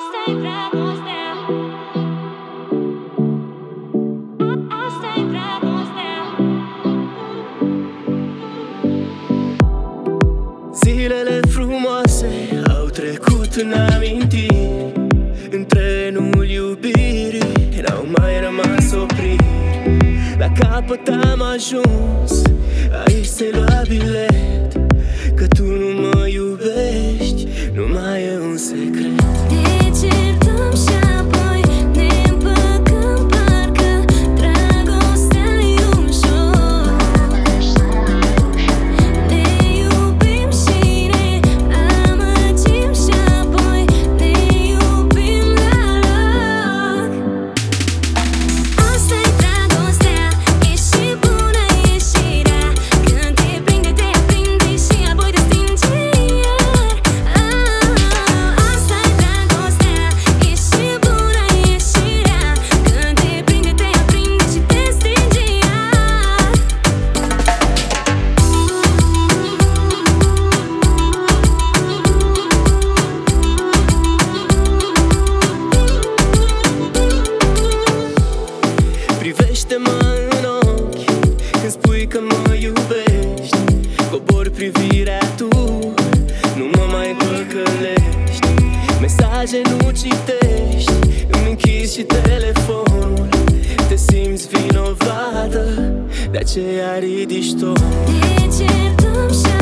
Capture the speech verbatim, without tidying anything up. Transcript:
Asta-i dragostea. Asta-i dragostea. Zilele frumoase au trecut în amintiri, în trenul iubirii n-au mai rămas opriri. La capăt am ajuns, aici se lua bilet, că tu nu mă iubești, nu mai e un secret. Ne certăm și apoi ne împăcăm, parcă dragostea-i ușor. Ne iubim și ne amăgim și apoi ne iubim la loc. Asta-i dragostea, e și bună, e și rea. Când te prinde, te aprinde și apoi te stinge iar. Asta-i dragostea, e și bună, e și rea. Când te prinde, te aprinde și te stinge iar. Privește-mă în ochi când spui că mă iubești. Cobor privirea tu, nu mă mai păcălești. Mesaje nu citești, îmi închizi și telefonul. Te simți vinovată, de aceea ridici ton. Ne certăm și